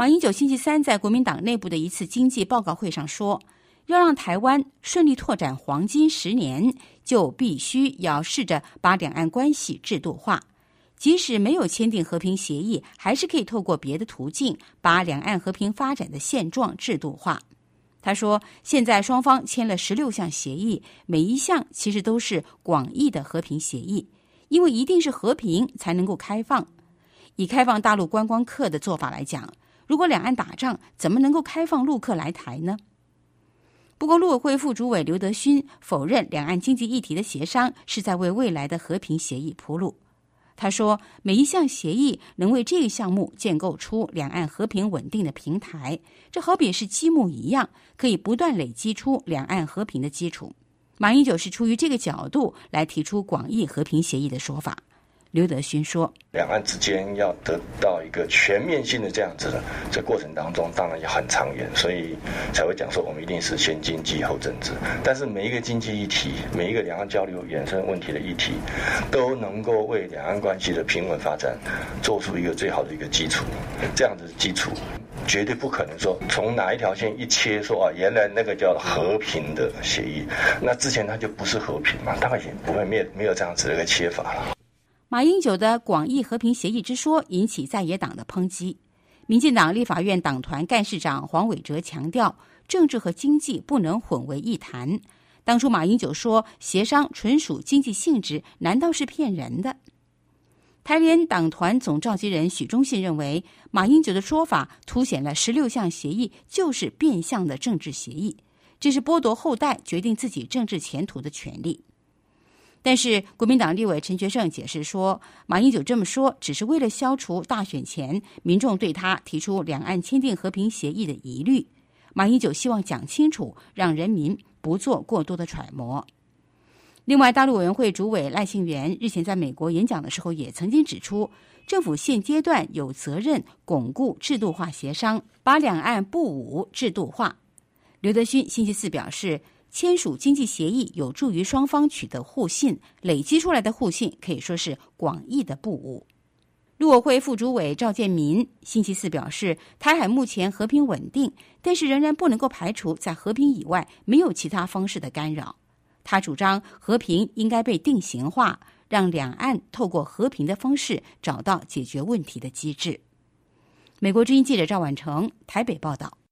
马英九星期三在国民党内部的一次经济报告会上说，要让台湾顺利拓展黄金10年，就必须要试着把两岸关系制度化。即使没有签订和平协议，还是可以透过别的途径把两岸和平发展的现状制度化。他说，现在双方签了16项协议，每一项其实都是广义的和平协议，因为一定是和平才能够开放。以开放大陆观光客的做法来讲，如果两岸打仗，怎么能够开放陆客来台呢？不过，陆委会副主委刘德勋否认两岸经济议题的协商是在为未来的和平协议铺路。他说，每一项协议能为这个项目建构出两岸和平稳定的平台，这好比是积木一样，可以不断累积出两岸和平的基础。马英九是出于这个角度来提出广义和平协议的说法。刘德勋说， 两岸之间要得到一个全面性的这样子的这过程当中，当然也很长远，所以才会讲说我们一定是先经济后政治。但是每一个经济议题，每一个两岸交流衍生问题的议题，都能够为两岸关系的平稳发展做出一个最好的一个基础。这样子的基础绝对不可能说从哪一条线一切说原来那个叫和平的协议，那之前它就不是和平嘛，当然也不会没有这样子的一个切法了。 马英九的广义和平协议之说引起在野党的抨击。民进党立法院党团干事长黄伟哲强调，政治和经济不能混为一谈。当初马英九说协商纯属经济性质，难道是骗人的？台联党团总召集人许忠信认为，马英九的说法凸显了16项协议就是变相的政治协议，这是剥夺后代决定自己政治前途的权利。但是国民党立委陈学圣解释说，马英九这么说只是为了消除大选前民众对他提出两岸签订和平协议的疑虑。马英九希望讲清楚，让人民不做过多的揣摩。另外，大陆委员会主委赖幸元日前在美国演讲的时候也曾经指出，政府现阶段有责任巩固制度化协商，把两岸不武制度化。刘德勋星期四表示，签署经济协议有助于双方取得互信，累积出来的互信可以说是广义的不武。陆委会副主委赵建民星期四表示，台海目前和平稳定，但是仍然不能够排除在和平以外没有其他方式的干扰。他主张和平应该被定型化，让两岸透过和平的方式找到解决问题的机制。美国之音记者赵婉成台北报道。